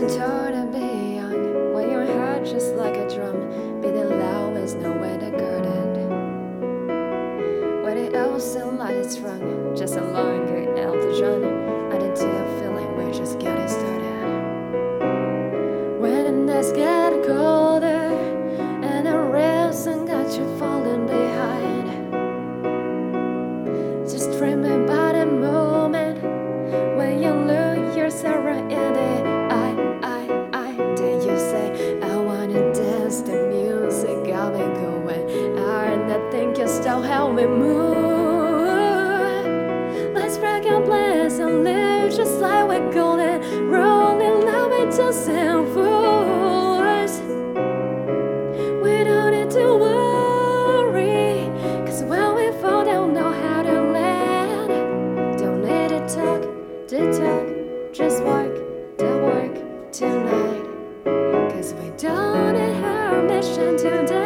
wasn't taught to be young when your heart just like a drum, beating loud with nowhere to guard it. When it all sounds like it's wrong, just a long good out the run. I didn't a feeling we're just getting started. When the nights get colder and the reason got you falling behind, just dreaming about a moment when you lose yourself right in it. Then you say, I wanna dance, the music got me going. And I think you still help me move. Let's break our plans and live just like we're golden, rolling loud with just and fools. We don't need to worry, cause when we fall, don't know how to land. Don't need to talk, just work the work tonight. Cause we don't need her mission to die.